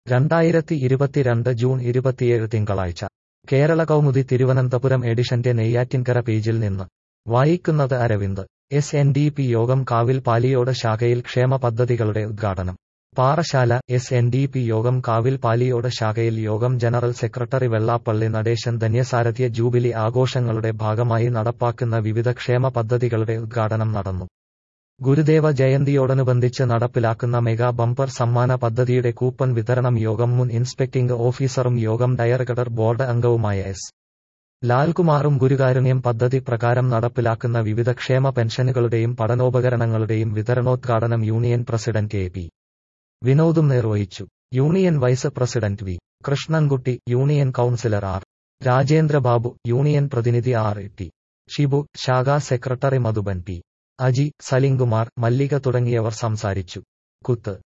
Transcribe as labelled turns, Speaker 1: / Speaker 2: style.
Speaker 1: 2022 June 27 തിങ്കളാഴ്ച കേരള കൗമുദി തിരുവനന്തപുരം എഡിഷന്റെ നെയ്യാറ്റിൻകര പേജിൽ നിന്ന് വായിക്കുന്നത് അരവിന്ദ്. SNDP യോഗം കാവിൽ പാലിയോട് ശാഖയിൽ ക്ഷേമ പദ്ധതികളുടെ ഉദ്ഘാടനം. പാറശാല. SNDP യോഗം കാവിൽ പാലിയോട് ശാഖയിൽ യോഗം ജനറൽ സെക്രട്ടറി വെള്ളാപ്പള്ളി നടേശൻ ധന്യസാരഥ്യ ജൂബിലി ആഘോഷങ്ങളുടെ ഭാഗമായി നടപ്പാക്കുന്ന വിവിധ ക്ഷേമ പദ്ധതികളുടെ ഉദ്ഘാടനം നടന്നു. ഗുരുദേവ ജയന്തിയോടനുബന്ധിച്ച് നടപ്പിലാക്കുന്ന മെഗാ ബമ്പർ സമ്മാന പദ്ധതിയുടെ കൂപ്പൺ വിതരണം യോഗം മുൻ ഇൻസ്പെക്ടിംഗ് ഓഫീസറും യോഗം ഡയറക്ടർ ബോർഡ് അംഗവുമായ S. ലാൽകുമാറും ഗുരുകാരുണ്യം പദ്ധതി പ്രകാരം നടപ്പിലാക്കുന്ന വിവിധ ക്ഷേമ പെൻഷനുകളുടെയും പഠനോപകരണങ്ങളുടെയും വിതരണോദ്ഘാടനം യൂണിയൻ പ്രസിഡന്റ് A. P. വിനോദും നിർവഹിച്ചു. Union vice president V. Krishnankutty, union councillor R. Rajendrababu, union പ്രതിനിധി R. T. ഷിബു, ശാഖാ സെക്രട്ടറി മധുബൻ P. അജി, സലിംകുമാർ, മല്ലിക തുടങ്ങിയവർ സംസാരിച്ചു. കുത്ത്